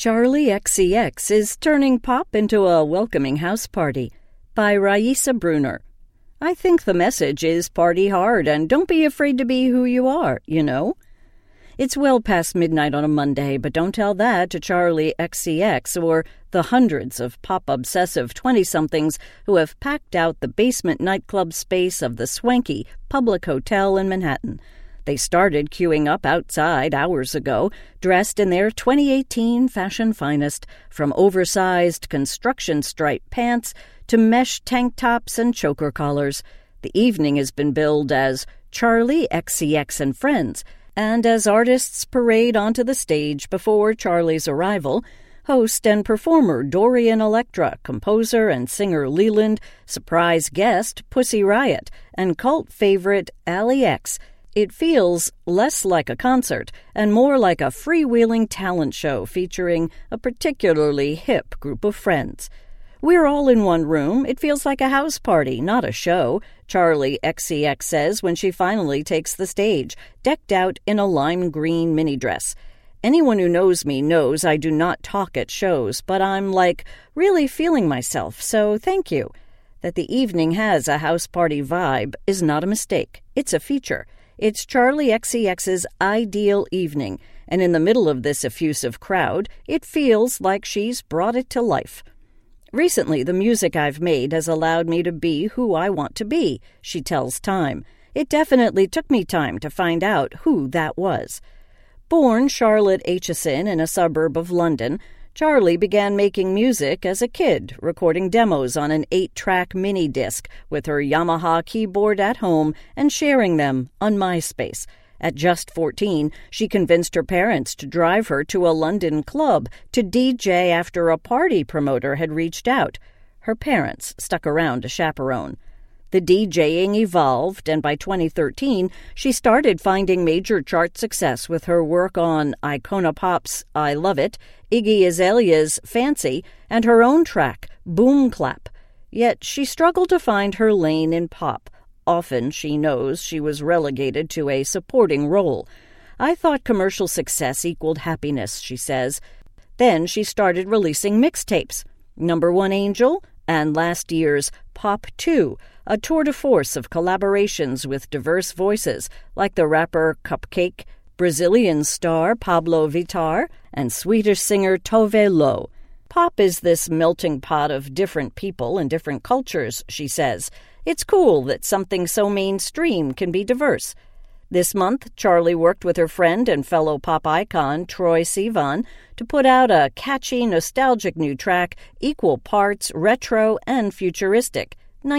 Charli XCX is turning pop into a welcoming house party by Raisa Bruner. I think the message is party hard and don't be afraid to be who you are, you know? It's well past midnight on a Monday, but don't tell that to Charli XCX or the hundreds of pop-obsessive 20-somethings who have packed out the basement nightclub space of the swanky public hotel in Manhattan. They started queuing up outside hours ago, dressed in their 2018 fashion finest, from oversized construction stripe pants to mesh tank tops and choker collars. The evening has been billed as Charli XCX and Friends, and as artists parade onto the stage before Charli's arrival, host and performer Dorian Electra, composer and singer Leland, surprise guest Pussy Riot, and cult favorite Ally X. It feels less like a concert and more like a freewheeling talent show featuring a particularly hip group of friends. We're all in one room. It feels like a house party, not a show, Charli XCX says when she finally takes the stage, decked out in a lime green mini dress. Anyone who knows me knows I do not talk at shows, but I'm, really feeling myself, so thank you. That the evening has a house party vibe is not a mistake. It's a feature. It's Charli XCX's ideal evening, and in the middle of this effusive crowd, it feels like she's brought it to life. Recently, the music I've made has allowed me to be who I want to be, she tells Time. It definitely took me time to find out who that was. Born Charlotte Aitchison in a suburb of London, Charli began making music as a kid, recording demos on an 8-track mini-disc with her Yamaha keyboard at home and sharing them on MySpace. At just 14, she convinced her parents to drive her to a London club to DJ after a party promoter had reached out. Her parents stuck around to chaperone. The DJing evolved, and by 2013, she started finding major chart success with her work on Icona Pop's I Love It, Iggy Azalea's Fancy, and her own track, Boom Clap. Yet she struggled to find her lane in pop. Often, she knows, she was relegated to a supporting role. I thought commercial success equaled happiness, she says. Then she started releasing mixtapes. Number One Angel and last year's Pop 2, a tour de force of collaborations with diverse voices like the rapper Cupcake, Brazilian star Pablo Vittar, and Swedish singer Tove Lo. Pop is this melting pot of different people and different cultures, she says. It's cool that something so mainstream can be diverse. This month, Charli worked with her friend and fellow pop icon Troye Sivan to put out a catchy, nostalgic new track, equal parts retro and futuristic.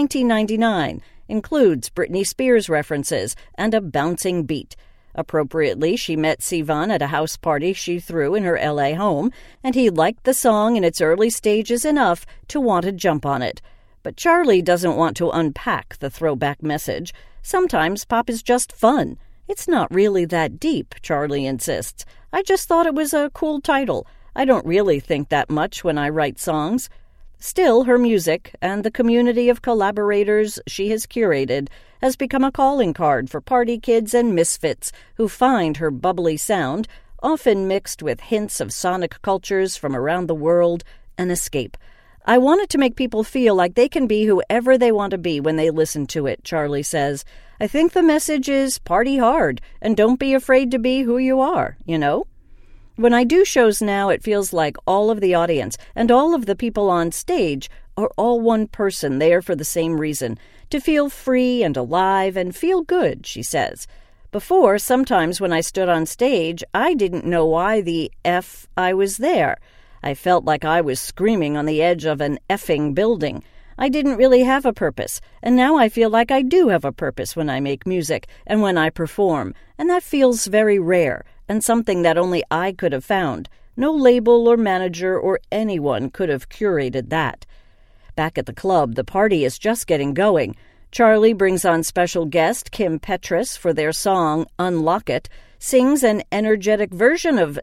1999 includes Britney Spears references and a bouncing beat. Appropriately, she met Sivan at a house party she threw in her L.A. home, and he liked the song in its early stages enough to want to jump on it. But Charli doesn't want to unpack the throwback message. Sometimes pop is just fun. It's not really that deep, Charli insists. I just thought it was a cool title. I don't really think that much when I write songs. Still, her music and the community of collaborators she has curated has become a calling card for party kids and misfits who find her bubbly sound, often mixed with hints of sonic cultures from around the world, an escape. I wanted to make people feel like they can be whoever they want to be when they listen to it, Charli says. I think the message is party hard and don't be afraid to be who you are, you know? When I do shows now, it feels like all of the audience and all of the people on stage are all one person there for the same reason, to feel free and alive and feel good, she says. Before, sometimes when I stood on stage, I didn't know why the F I was there. I felt like I was screaming on the edge of an effing building. I didn't really have a purpose, and now I feel like I do have a purpose when I make music and when I perform, and that feels very rare and something that only I could have found. No label or manager or anyone could have curated that. Back at the club, the party is just getting going. Charli brings on special guest Kim Petras for their song Unlock It, sings an energetic version of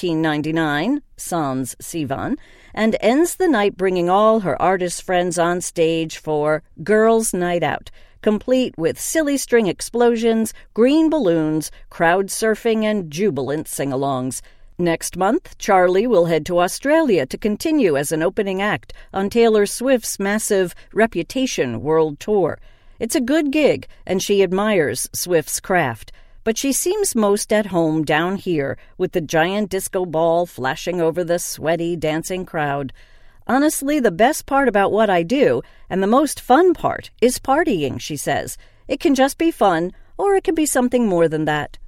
1999, Sans Sivan, and ends the night bringing all her artist friends on stage for Girls' Night Out, complete with silly string explosions, green balloons, crowd surfing, and jubilant sing-alongs. Next month, Charlie will head to Australia to continue as an opening act on Taylor Swift's massive Reputation World Tour. It's a good gig, and she admires Swift's craft. But she seems most at home down here with the giant disco ball flashing over the sweaty, dancing crowd. Honestly, the best part about what I do, and the most fun part, is partying, she says. It can just be fun, or it can be something more than that.